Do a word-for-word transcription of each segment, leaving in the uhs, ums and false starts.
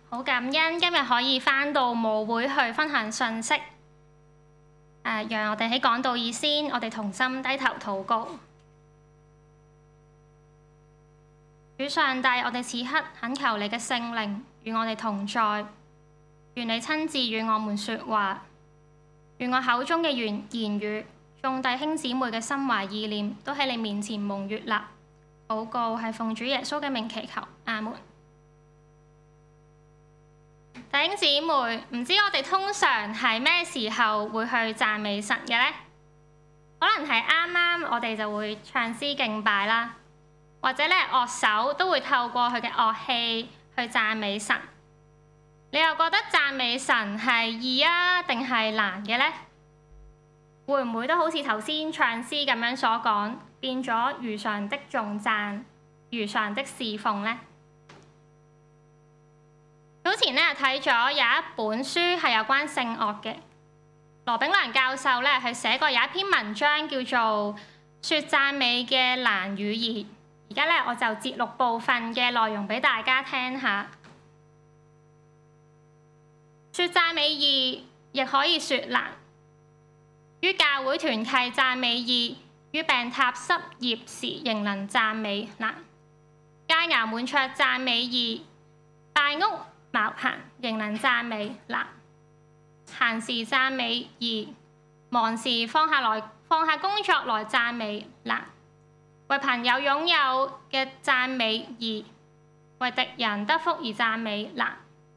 好感恩今日可以返到母會去分享信息。誒、呃，讓我哋喺講道以先，我哋同心低頭禱告。主上帝，我哋此刻懇求你嘅聖靈與我哋同在，願你親自與我們說話，願我口中嘅言言語，眾弟兄姊妹嘅心懷意念，都喺你面前蒙悅納。禱告係奉主耶穌嘅名祈求，阿門。弟兄姊妹，唔知我哋通常係咩時候會去讚美神嘅呢？可能係啱啱我哋就會唱詩敬拜啦，或者咧樂手都會透過佢嘅樂器去讚美神。你又覺得讚美神係易啊定係難嘅呢？會唔會都好似頭先唱詩咁樣所講，變咗如常的頌讚、如常的侍奉呢？早前咧睇咗有一本書係有關聖樂嘅，羅炳良教授咧係寫過有一篇文章叫做《說讚美嘅難與易》。而家咧我就節錄部分嘅內容俾大家聽下。說讚美易，亦可以說難。於教會團契讚美易，於病榻失業時仍能讚美難。佳肴滿桌讚美易，敗屋茅棚仍能讚美難。閒時讚美易，忙時放下來放下工作來讚美難。為朋友擁有嘅讚美易，為敵人得福而讚美難。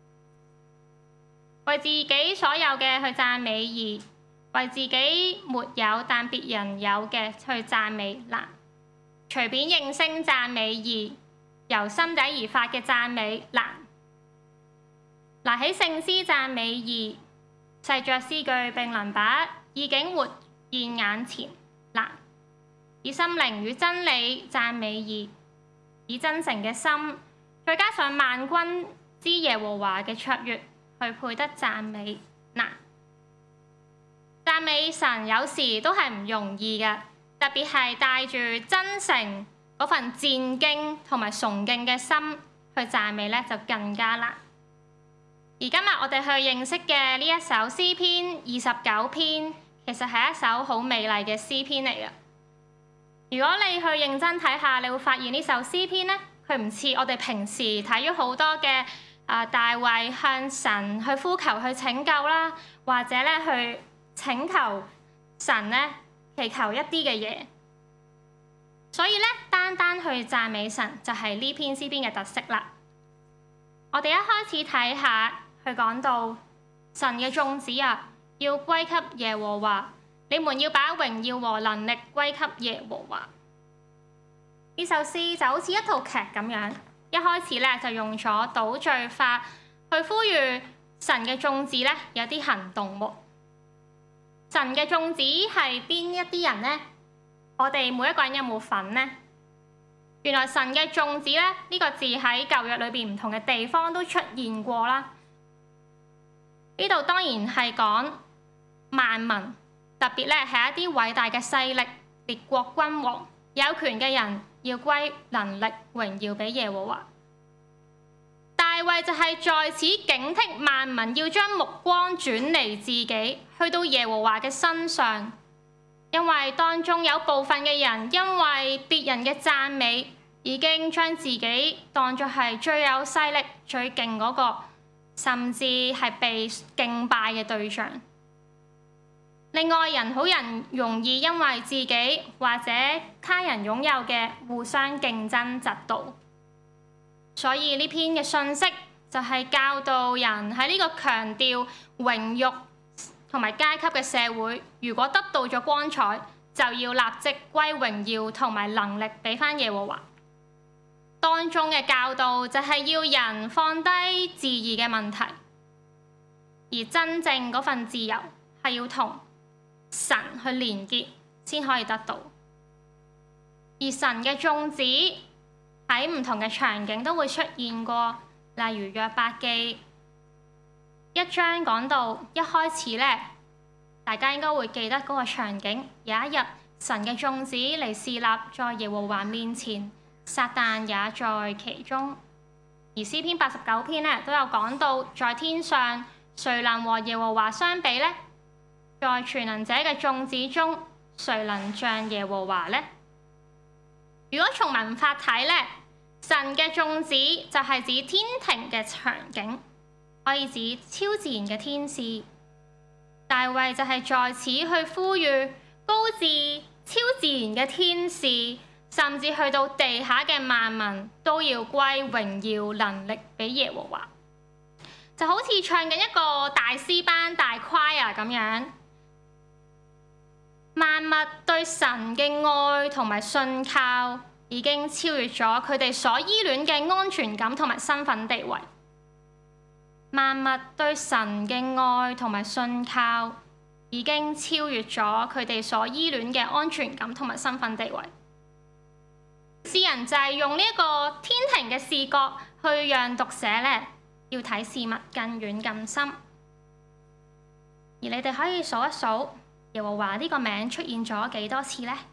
為自己所有嘅去讚美易，為自己沒有但別人有嘅去讚美難。隨便應聲讚美易，由心底而發嘅讚美難。拿起聖詩讚美易，細嚼詩句並能把意境活現眼前難。以心靈與真理讚美易，以真誠嘅心，再加上萬軍之耶和華嘅卓越，去配得讚美難。讚美神有時都係唔容易嘅，特別係帶住真誠嗰份戰兢同埋崇敬嘅心去讚美咧，就更加難。而今日我哋去認識嘅呢一首詩篇二十九篇，其實係一首好美麗嘅詩篇嚟嘅。如果你去認真睇下，你會發現呢首詩篇咧，佢唔似我哋平時睇咗好多嘅啊、呃、大衛向神去呼求去拯救啦，或者咧去請求神咧祈求一啲嘅嘢。所以咧，單單去讚美神就係呢篇詩篇嘅特色啦。我哋一開始睇下。佢講到神嘅眾子啊，要歸給耶和華，你們要把榮耀和能力歸給耶和華。呢首詩就好似一套劇咁樣，一開始咧就用咗倒敘法去呼籲神嘅眾子咧有啲行動喎。神嘅眾子係邊一啲人呢？我哋每一個人有冇份呢？原來神嘅眾子咧呢、呢個字喺舊約裏邊唔同嘅地方都出現過啦。呢度當然係講萬民，特別咧係一啲偉大嘅勢力、列國君王、有權嘅人，要歸能力、榮耀俾耶和華。大衛就係在此警惕萬民，要將目光轉離自己，去到耶和華嘅身上，因為當中有部分嘅人，因為別人嘅讚美，已經將自己當作係最有勢力、最勁嗰個。甚至係被敬拜嘅對象。另外，人好人容易因為自己或者他人擁有嘅互相競爭嫉妒，所以呢篇嘅信息就係教導人喺呢個強調榮辱同埋階級嘅社會，如果得到咗光彩，就要立即歸榮耀同埋能力俾返耶和華。當中嘅教導就係要人放低自義嘅問題，而真正嗰份自由係要同神去連結先可以得到。而神嘅眾子喺唔同嘅場景都會出現過，例如約伯記一章講到一開始咧，大家應該會記得嗰個場景，有一日神嘅眾子嚟侍立在耶和華面前。撒旦也在其中。 而詩篇八十九篇咧都有講到，在天上誰能和耶和華相比呢？在全能者嘅眾子中，誰能像耶和華呢？如果從文法睇咧，神嘅眾子就係指天庭嘅場景，可以指超自然嘅天使。大衛就係在此去呼籲高至超自然嘅天使，甚至去到地下嘅萬民都要歸榮耀能力俾耶和華，就好似唱緊一個大詩班大 choir 咁樣。萬物對神嘅愛同埋信靠已經超越咗佢哋所依戀嘅安全感同埋身份地位。萬物對神嘅愛同埋信靠已經超越咗佢哋所依戀嘅安全感同埋身份地位。詩人就係用呢一個天庭嘅視角去讓讀者咧要睇事物更遠更深。而你哋可以數一數耶和華呢個名出現咗幾多次呢？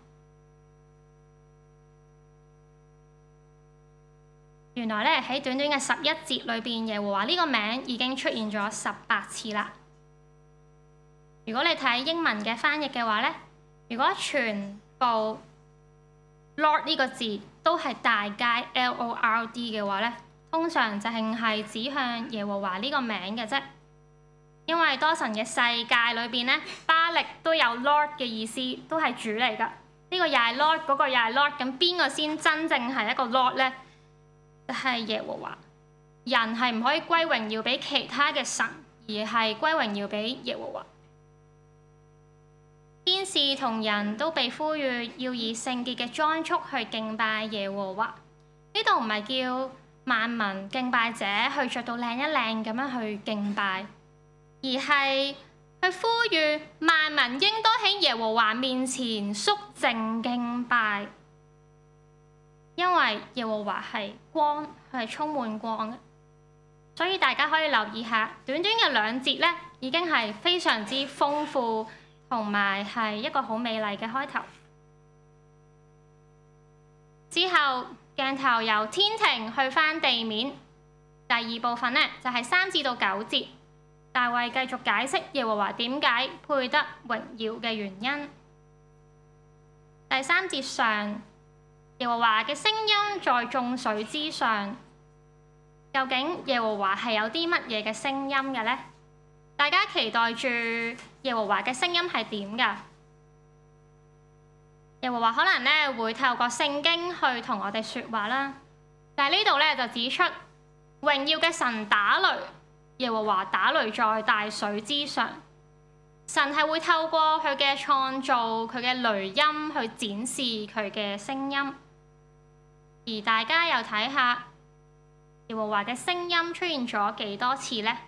原來咧喺短短嘅十一節裏邊，耶和華呢個名已經出現咗十八次啦。如果你睇英文嘅翻譯嘅話咧，如果全部 Lord 呢個字都係大楷 L O R D 嘅話咧，通常就係係指向耶和華呢個名嘅啫。因為多神嘅世界裏邊咧，巴力都有 Lord 嘅意思，都係主嚟㗎。呢、這個又係 Lord，嗰個又係 Lord，咁邊個先真正係一個 Lord 咧？就係、是、耶和華。人係唔可以歸榮耀俾其他嘅神，而係歸榮耀俾耶和華。天使同人都被呼籲要以聖潔嘅裝束去敬拜耶和華。呢度唔係叫萬民敬拜者去着到靚一靚咁樣去敬拜，而係去呼籲萬民應當喺耶和華面前肅靜敬拜，因為耶和華係光，佢係充滿光嘅。所以大家可以留意下，短短嘅兩節咧，已經係非常之豐富，同埋係一個好美麗嘅開頭。之後鏡頭由天庭去返地面，第二部分咧就係三至到九節。大衛繼續解釋耶和華點解配得榮耀嘅原因。第三節上，耶和華嘅聲音在眾水之上。究竟耶和華係有啲乜嘢嘅聲音嘅呢？大家期待住耶和華嘅聲音係點㗎？耶和華可能咧會透過聖經去同我哋説話啦。但係呢度咧就指出榮耀嘅神打雷。耶和華打雷在大水之上，神係會透過佢嘅創造、佢嘅雷音去展示佢嘅聲音。而大家又睇下耶和華嘅聲音出現咗幾多次呢？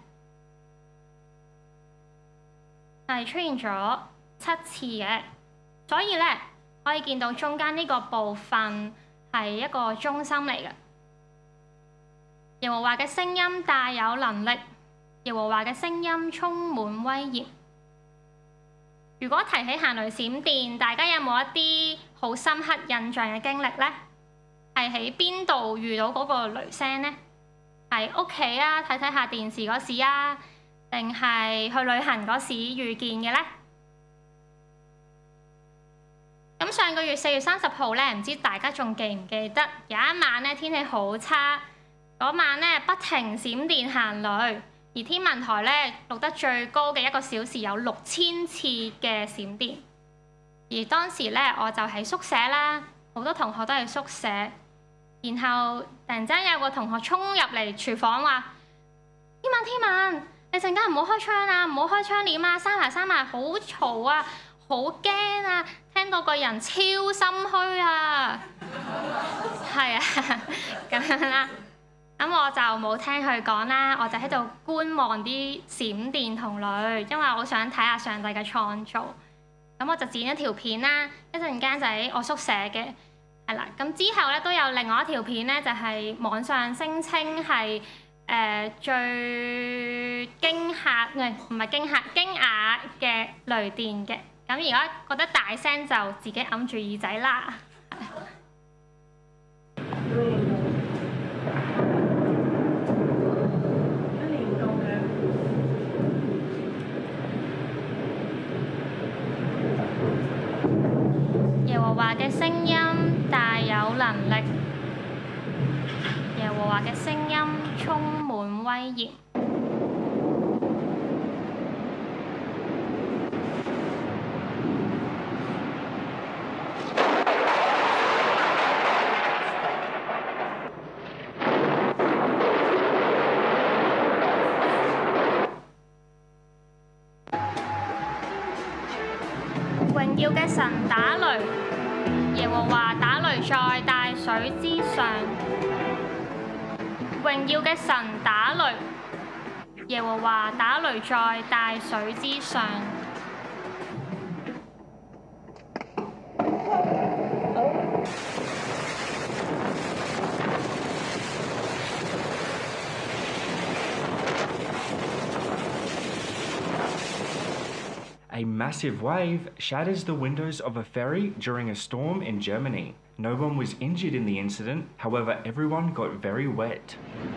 係出現咗七次嘅，所以咧可以見到中間呢個部分係一個中心嚟嘅。耶和華嘅聲音大有能力。耶和華嘅聲音充滿威嚴。如果提起行雷閃電，大家有冇一啲好深刻印象嘅經歷呢？係喺邊度遇到嗰個雷聲呢？係屋企啊，睇睇下電視嗰時啊，定係去旅行嗰時遇見嘅呢？咁上個月四月三十號咧，唔知大家仲記唔記得有一晚咧天氣好差，嗰晚咧不停閃電行雷。而天文台咧錄得最高嘅一個小時有六千次嘅閃電，而當時咧我就喺宿舍啦，好多同學都喺宿舍，然後突然間有個同學衝入嚟廚房話：天文天文，你陣間唔好開窗啊，唔好開窗簾啊，閂埋閂埋，好嘈啊，好驚啊，聽到個人超心虛啊，係啊，咁樣啦。咁我就冇聽佢講啦，我就喺度觀望啲閃電同雷，因為我好想睇下上帝嘅創造。咁我就剪咗條片啦，一陣間就喺我宿舍嘅，係啦。咁之後咧都有另外一條片咧，就係網上聲稱係誒最驚嚇，唔係唔係驚嚇，驚訝嘅雷電嘅。咁而家覺得大聲就自己揞住耳仔啦。 華嘅聲音充滿威嚴。榮耀嘅神打雷，耶和華打雷在大水之上。榮耀嘅神打雷，耶和華打雷在大水之上。 A massive wave shatters the windows of a ferry during a storm in Germany. No one was injured in the incident, however, everyone got very wet.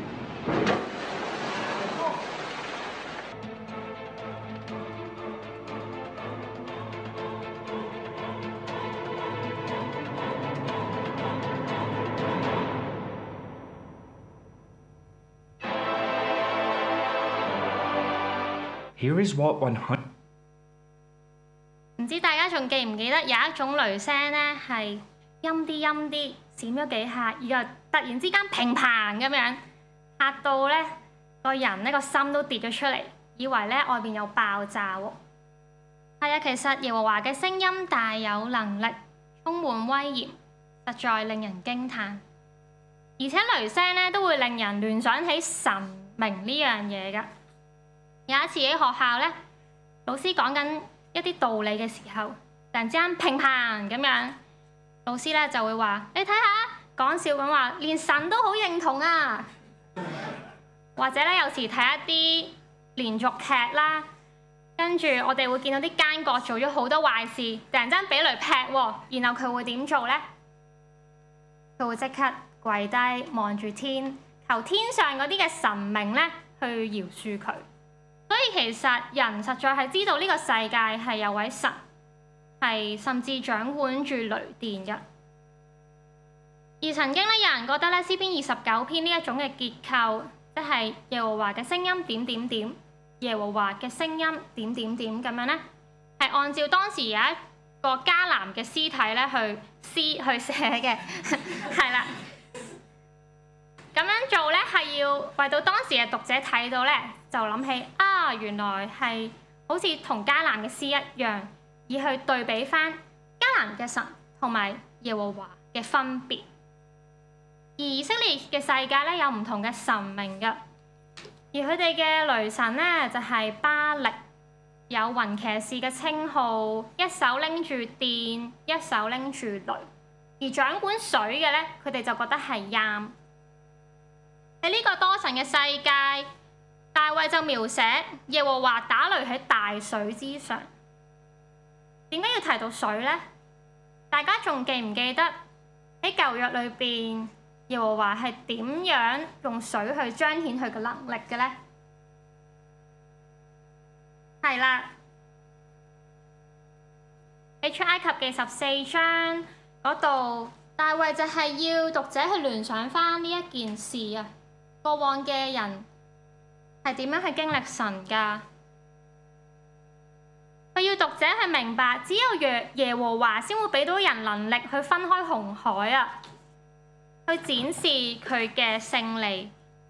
Here is what one hundred 唔知大家仲記唔記得有一種雷聲呢，係陰啲陰啲，閃咗幾下，然後突然之間乒乓咁樣嚇到呢個人呢個心都跌咗出嚟，以為呢外邊有爆炸喎。係啊，其實耶和華嘅聲音大有能力，充滿威嚴，實在令人驚歎。而且雷聲呢都會令人聯想起神明呢樣嘢㗎。有一次喺學校呢，老師講緊一啲道理嘅時候，突然之間乒乓咁樣，老師咧就會話：你睇下，講笑咁話，連神都好認同啊！或者咧，有時睇一啲連續劇啦，跟住我哋會見到啲奸角做咗好多壞事，突然間俾雷劈喎，然後佢會點做呢？佢會即刻跪低望住天，求天上嗰啲嘅神明咧去饒恕佢。所以其實人實在係知道呢個世界係有位神，係甚至掌管住雷電嘅。而曾經咧，有人覺得咧，詩篇二十九篇呢一種嘅結構，即係耶和華嘅聲音點點點，耶和華嘅聲音點點點咁樣咧，係按照當時有一個迦南嘅屍體咧去詩去寫嘅，係啦。咁樣做咧係要為到當時嘅讀者睇到咧，就諗起啊，原來係好似同迦南嘅詩一樣，而去對比翻迦南嘅神同埋耶和華嘅分別。而以色列嘅世界咧有唔同嘅神明㗎，而佢哋嘅雷神咧就係巴力，有雲騎士嘅稱號，一手拎住電，一手拎住雷。而掌管水嘅咧，佢哋就覺得係陰。喺呢個多神嘅世界，大衛就描寫耶和華打雷喺大水之上。點解要提到水呢？大家仲記唔記得喺舊約裏邊，耶和華係點樣用水去彰顯佢嘅能力嘅呢？係啦，喺出埃及記十四章嗰度，大衛就係要讀者去聯想翻呢一件事啊。過往嘅人係點樣去經歷神㗎？佢要讀者去明白，只有耶耶和華先會俾到人能力去分開紅海啊，去展示佢嘅勝利。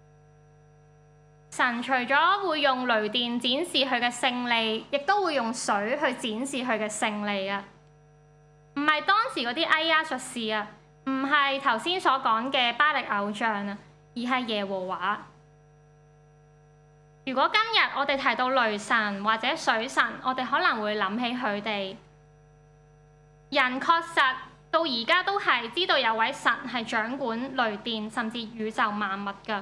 神除咗會用雷電展示佢嘅勝利，亦都會用水去展示佢嘅勝利啊！唔係當時嗰啲哎呀術士啊，唔係頭先所講嘅巴力偶像啊，而係耶和華。如果今日我哋提到雷神或者水神，我哋可能會諗起佢哋。人確實到而家都係知道有位神係掌管雷電甚至宇宙萬物㗎。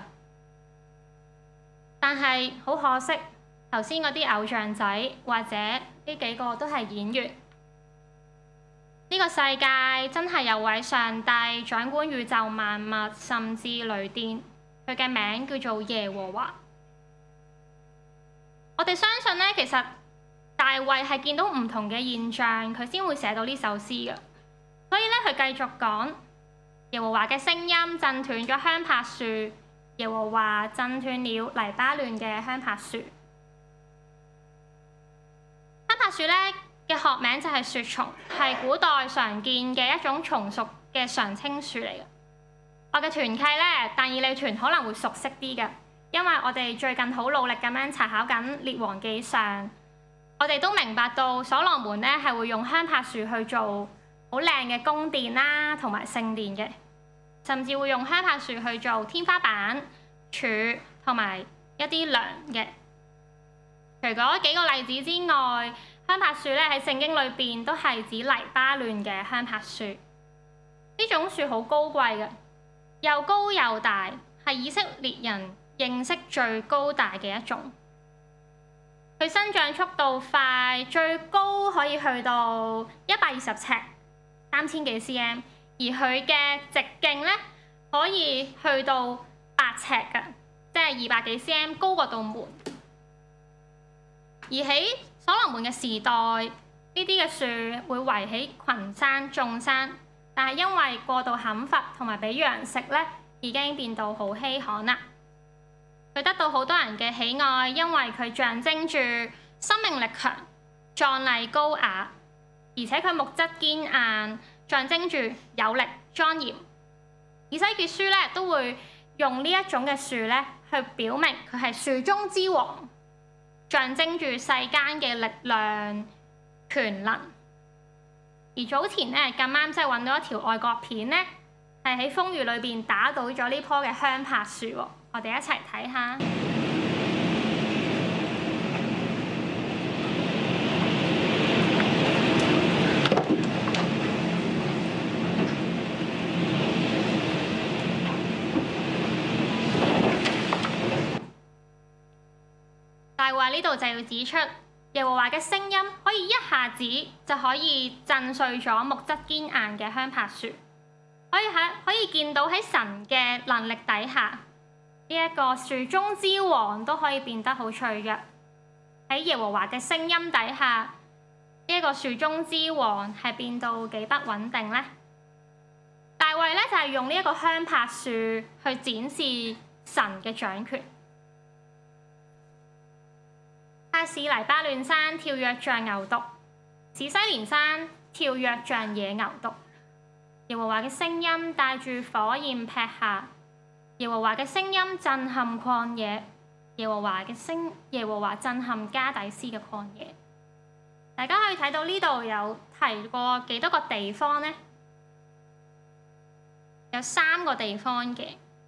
但係好可惜，頭先嗰啲偶像仔或者呢幾個都係演員。呢個世界真係有位上帝掌管宇宙萬物，甚至雷電，佢嘅名叫做耶和華。我哋相信呢，其實大衛係見到唔同嘅現象，佢先會寫到呢首詩嘅。所以咧，佢繼續講耶和華嘅聲音震斷咗香柏樹， 耶和華震斷了黎巴嫩嘅香柏樹。香柏樹咧嘅學名就係雪松，係古代常見嘅一種松屬嘅常青樹嚟嘅。我嘅團契咧，但以理團可能會熟悉啲嘅，因為我哋最近好努力咁樣查考緊《列王紀上》，我哋都明白到所羅門咧係會用香柏樹去做好靚嘅宮殿啦，同埋聖殿嘅，甚至會用香柏樹去做天花板、柱同埋一啲梁嘅。除咗幾個例子之外，香柏樹咧喺聖經裏邊都係指黎巴嫩嘅香柏樹。呢種樹好高貴嘅，又高又大，係以色列人認識最高大嘅一種。佢生長速度快，最高可以去到一百二十尺，三千幾 cm， 而佢嘅直徑咧可以去到八尺嘅，即係二百幾 cm， 高過道門。而喺所羅門嘅時代，呢啲嘅樹會圍起群山眾山，但係因為過度砍伐同埋俾羊食咧，已經變到好稀罕啦。佢得到好多人嘅喜愛，因為佢象徵住生命力強、壯麗高雅，而且佢木質堅硬，象徵住有力莊嚴。以西結書咧都會用呢一種嘅樹咧去表明佢係樹中之王，象徵住世間嘅力量、權能。而早前咧咁啱即係揾到一條外國片咧，係喺風雨裏邊打倒咗呢棵嘅香柏樹喎。我哋一齊睇下。大衛呢度就要指出，耶和華嘅聲音可以一下子就可以震碎咗木質堅硬嘅香柏樹，可以喺可以見到喺神嘅能力底下。呢一個樹中之王都可以變得好脆弱，喺耶和華嘅聲音底下，呢一個樹中之王係變到幾不穩定呢？大衛咧就係用呢一個香柏樹去展示神嘅掌權。他使黎巴嫩山跳躍像牛犢，使西連山跳躍像野牛犢。耶和華嘅聲音帶住火焰劈下。耶和華嘅聲音震撼曠野，耶和華嘅聲，耶和華震撼加底斯嘅曠野。大家可以睇到呢度有提過幾多個地方呢？有三個地方嘅，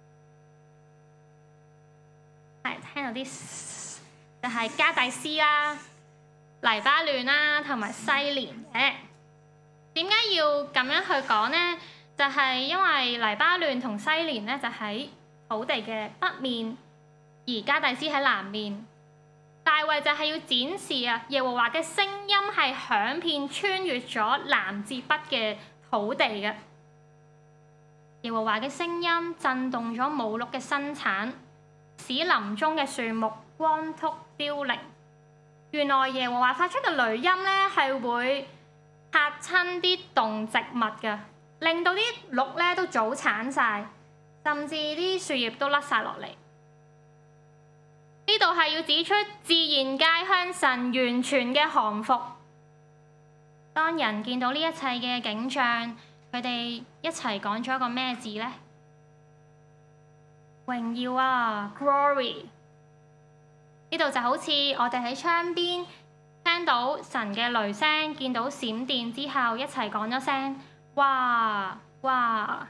係聽到啲就係、是、加底斯啦、黎巴嫩啦同埋西連嘅。點解要咁樣去講呢？就係、是、因為黎巴嫩同西連咧就喺土地嘅北面，而加底斯喺南面。大衛就係要展示啊，耶和華嘅聲音係響遍穿越咗南至北嘅土地嘅。耶和華嘅聲音震動咗母鹿嘅生產，使林中嘅樹木光禿凋零。原來耶和華發出嘅雷音咧係會嚇親啲動植物嘅，令到啲鹿咧都早產晒。甚至啲樹葉都甩晒落嚟。呢度係要指出自然界向神完全嘅降服。當人見到呢一切嘅景象，佢哋一齊講咗一個咩字呢？榮耀啊 ，glory！ 呢度就好似我哋喺窗邊聽到神嘅雷聲，見到閃電之後，一齊講咗聲哇哇！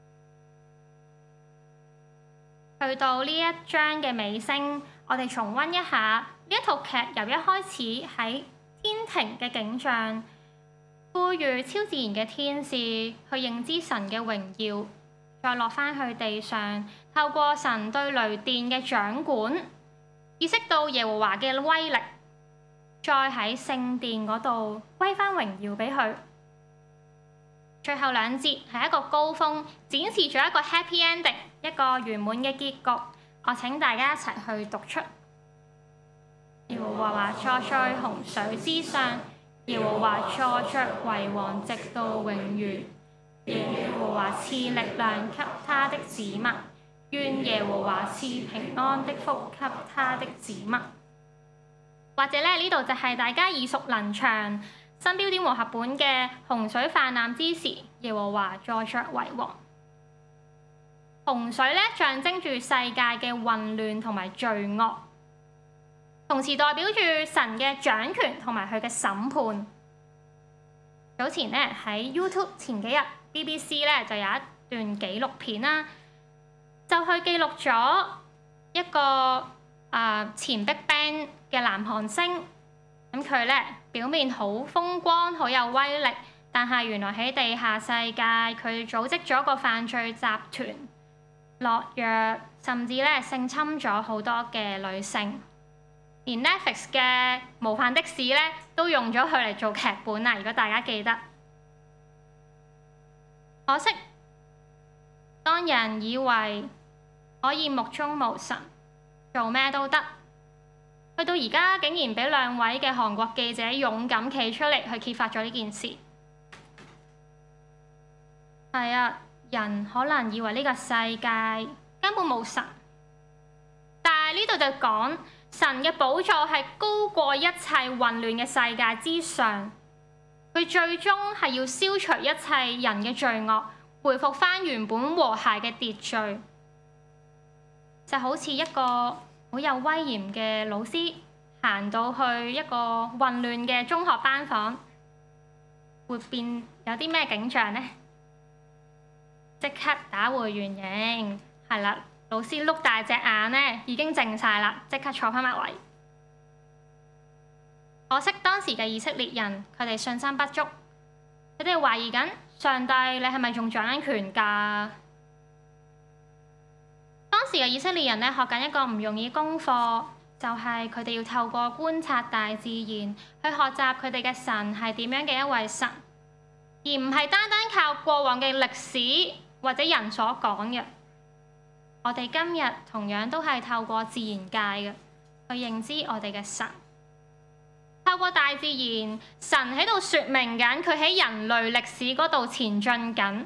去到呢一章嘅尾聲，我哋重溫一下呢一套劇由一開始喺天庭嘅景象，呼籲超自然嘅天使去認知神嘅榮耀，再落返去地上，透過神對雷電嘅掌管，意識到耶和華嘅威力，再喺聖殿嗰度歸返榮耀俾佢。最後兩節係一個高峰，展示咗一個 happy ending， 一個圓滿嘅結局。我請大家一齊去讀出。耶和華坐在洪水之上，耶和華坐着為王，直到永遠。耶和華賜力量給他的子民， 願耶和華賜平安的福給他的子民。或者咧，呢度就係大家耳熟能詳新標點和合本嘅洪水泛濫之時，耶和華坐著為王。洪水咧象徵住世界嘅混亂同埋罪惡，同時代表住神嘅掌權同埋佢嘅審判。早前咧喺 YouTube 前幾日 B B C 咧就有一段紀錄片啦，就去記錄咗一個啊、呃、前 Big Bang 嘅男韓星，咁佢咧表面好風光，好有威力，但係原來喺地下世界，佢組織咗個犯罪集團，落藥，甚至咧性侵咗好多嘅女性。連 Netflix 嘅《模範的士》咧都用咗佢嚟做劇本啦，如果大家記得。可惜，當人以為可以目中無神，做咩都得，去到而家竟然俾兩位嘅韓國記者勇敢企出嚟去揭發咗呢件事。係啊，人可能以為呢個世界根本冇神，但係呢度就講神嘅寶座係高過一切混亂嘅世界之上，佢最終係要消除一切人嘅罪惡，恢復返原本和諧嘅秩序。就好似一個好有威嚴嘅老師行到去一個混亂嘅中學班房，會變有啲咩景象呢？即刻打回原形，係啦，老師碌大隻眼咧，已經靜晒啦，即刻坐翻埋位。可惜當時嘅以色列人，佢哋信心不足，佢哋懷疑緊上帝，你係咪仲掌緊權㗎？當時嘅以色列人咧學緊一個唔容易功課，就係佢哋要透過觀察大自然去學習佢哋嘅神係點樣嘅一位神，而唔係單單靠過往嘅歷史或者人所講嘅。我哋今日同樣都係透過自然界嘅去認知我哋嘅神，透過大自然，神喺度説明緊佢喺人類歷史嗰度前進緊。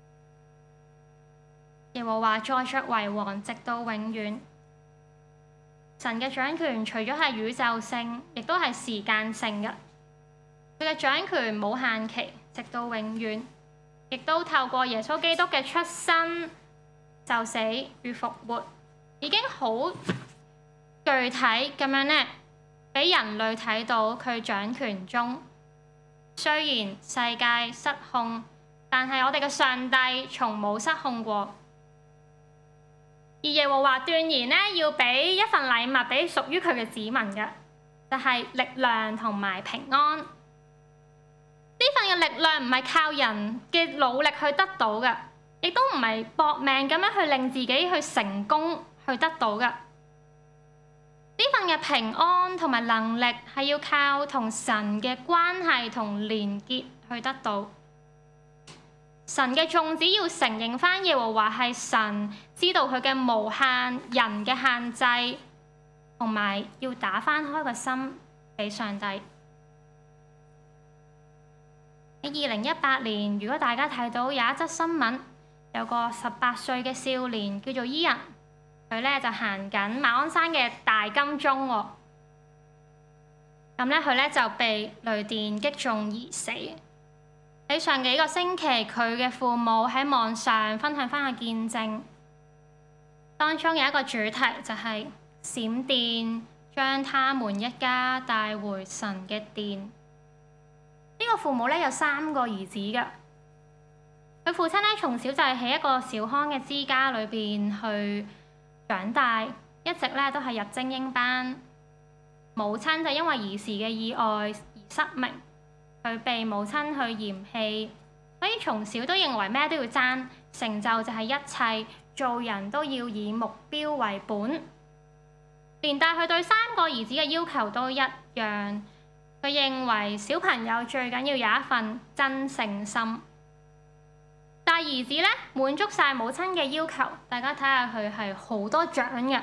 耶和華坐著為王，直到永遠。神嘅掌權除咗係宇宙性，亦都係時間性嘅。佢嘅掌權冇限期，直到永遠，亦都透過耶穌基督嘅出生、就死與復活，已經好具體咁樣咧，俾人類睇到佢掌權中。雖然世界失控，但係我哋嘅上帝從冇失控過。而耶和華斷言咧，要俾一份禮物俾屬於佢嘅子民嘅，就係力量同埋平安。呢份嘅力量唔係靠人嘅努力去得到嘅，亦都唔係搏命咁樣去令自己去成功去得到嘅。呢份嘅平安同埋能力係要靠同神嘅關係同連結去得到。神嘅眾子要承認返耶和華係神，知道佢嘅無限人嘅限制，同埋要打返開個心俾上帝。喺二零一八年，如果大家睇到有一則新聞，有個十八歲嘅少年叫做伊人，佢咧就行緊馬鞍山嘅大金鐘喎，咁咧佢咧就被雷電擊中而死。喺上幾個星期，佢嘅父母喺網上分享返個見證，當中有一個主題就係閃電將他們一家帶回神嘅殿。呢、這個父母咧有三個兒子㗎，佢父親咧從小就係喺一個小康嘅之家裏邊去長大，一直咧都係入精英班。母親就因為兒時嘅意外而失明。佢被母親去嫌棄，所以從小都認為咩都要爭，成就就係一切，做人都要以目標為本。連帶佢對三個兒子嘅要求都一樣，佢認為小朋友最緊要有一份真誠心。大兒子咧滿足晒母親嘅要求，大家睇下佢係好多獎嘅。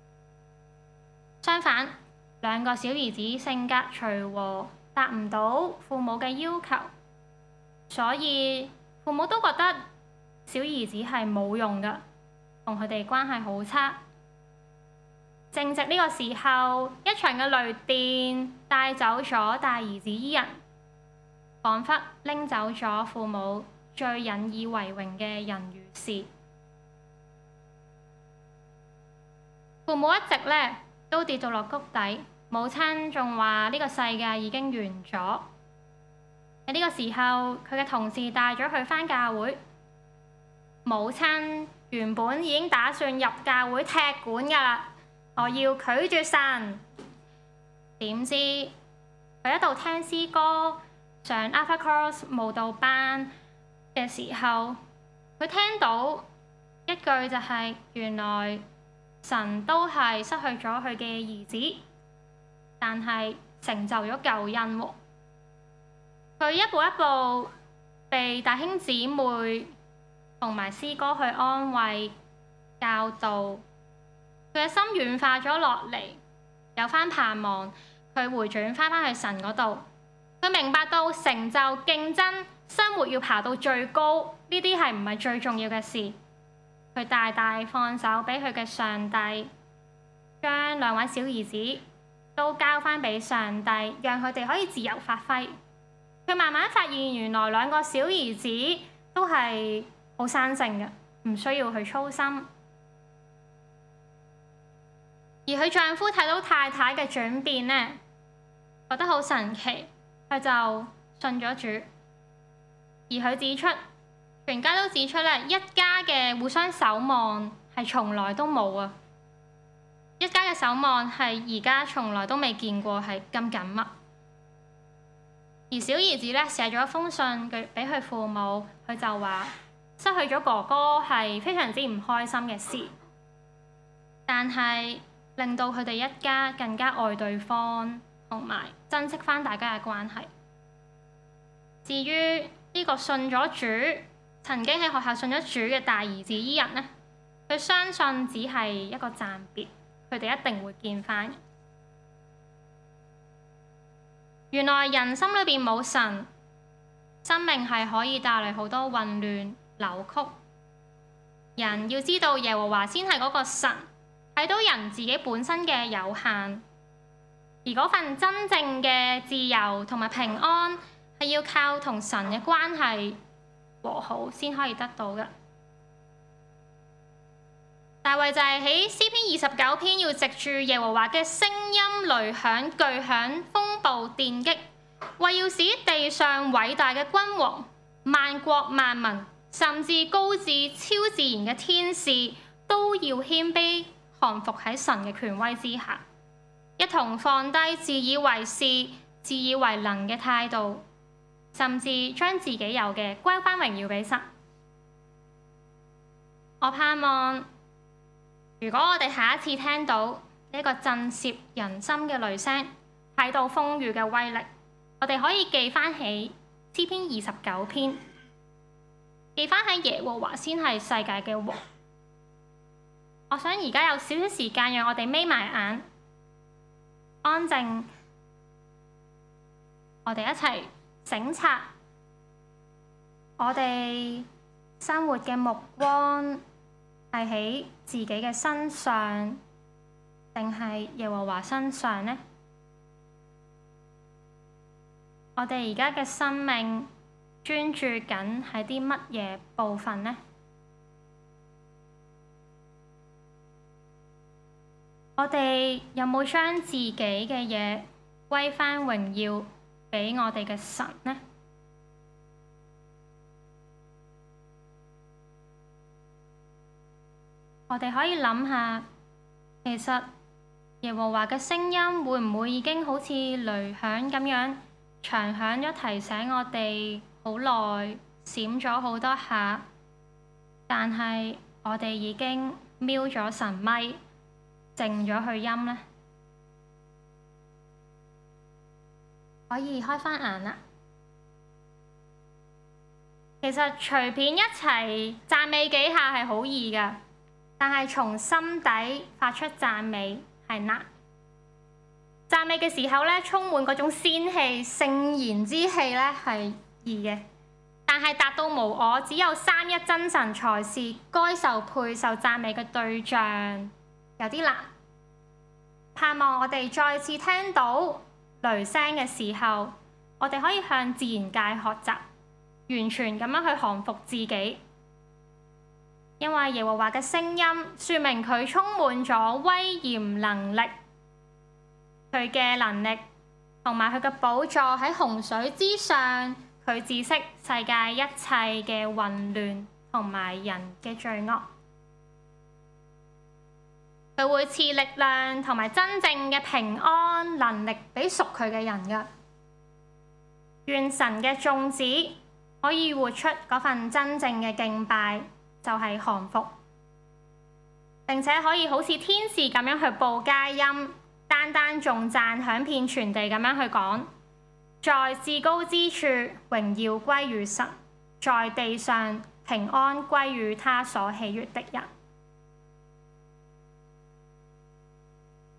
相反，兩個小兒子性格隨和，達唔到父母嘅要求，所以父母都覺得小兒子係冇用㗎。 同佢哋關係好差。正值呢個時候，一場嘅雷電帶走咗大兒子伊人，彷彿拎走咗父母最引以為榮嘅人與事。父母一直咧都跌到落谷底，母親仲話呢個世界已經完咗。喺呢個時候，佢嘅同事帶咗佢返教會。母親原本已經打算入教會踢館㗎啦，我要拒絕神。點知佢一度聽詩歌、上 Alpha Course 舞蹈班嘅時候，佢聽到一句就係、是、原來神都係失去咗佢嘅兒子，但係成就咗救恩喎。佢一步一步被弟兄姊妹同埋詩歌去安慰、教導，佢嘅心軟化咗落嚟，有返盼望。佢回轉返返去神嗰度，佢明白到成就、競爭、生活要爬到最高，呢啲係唔係最重要嘅事。佢大大放手俾佢嘅上帝，將兩位小兒子都交返俾上帝，讓佢哋可以自由發揮。佢慢慢發現，原來兩個小兒子都係好生性嘅，唔需要去操心。而佢丈夫睇到太太嘅轉變呢，覺得好神奇，佢就信咗主。而佢指出，全家都指出咧，一家嘅互相守望係從來都冇啊！一家嘅守望係而家從來都未見過係咁緊密。而小兒子咧寫咗一封信佢俾佢父母，佢就話失去咗哥哥係非常之唔開心嘅事，但係令到佢哋一家更加愛對方，同埋珍惜返大家嘅關係。至於呢個信咗主、曾經喺學校信咗主嘅大兒子伊人呢，佢相信只係一個暫別，佢哋一定會見返。原來人心裏邊冇神，生命係可以帶嚟好多混亂扭曲。人要知道耶和華先係嗰個神，睇到人自己本身嘅有限，而嗰份真正嘅自由同埋平安係要靠同神嘅關係和好先可以得到嘅。大衛就係喺詩篇二十九篇要藉住耶和華嘅聲音、雷響、巨響、風暴、電擊，為要使地上偉大嘅君王、萬國萬民，甚至高至超自然嘅天使，都要謙卑降服喺神嘅權威之下，一同放低自以為是、自以為能嘅態度，甚至將自己有嘅歸返榮耀俾神。我盼望，如果我哋下一次聽到呢個震懾人心嘅雷聲，睇到風雨嘅威力，我哋可以記翻起詩篇二十九篇，記翻起耶和華先係世界嘅王。我想而家有少少時間，讓我哋眯埋眼，安靜，我哋一齊省察我哋生活嘅目光係喺自己嘅身上，定係耶和華身上呢？我哋而家嘅生命專注緊喺啲乜嘢部分呢？我哋有冇將自己嘅嘢歸返榮耀俾我哋嘅神呢？我哋可以諗下，其實耶和華嘅聲音會唔會已經好似雷響咁樣長響咗，提醒我哋好耐，閃咗好多下，但係我哋已經瞄咗神咪，靜咗去音呢？可以開返眼啦。其實隨便一齊讚美幾下係好易㗎，但係從心底發出讚美係難。讚美嘅時候咧，充滿嗰種仙氣、聖言之氣咧係易嘅，但但係達到無我，只有三一真神才是該受配受讚美嘅對象，有啲難。盼望我哋再次聽到雷聲嘅時候，我哋可以向自然界學習，完全咁樣去降服自己，因為耶和華嘅聲音說明佢充滿咗威嚴能力，佢嘅能力同埋佢嘅寶座喺洪水之上，佢知悉世界一切嘅混亂同埋人嘅罪惡。佢會賜力量同埋真正嘅平安能力俾屬佢嘅人㗎。願神嘅眾子可以活出嗰份真正嘅敬拜，就係降服，並且可以好似天使咁樣去報佳音，單單頌讚響遍全地咁樣去講，在至高之處榮耀歸於神，在地上平安歸於他所喜悅的人。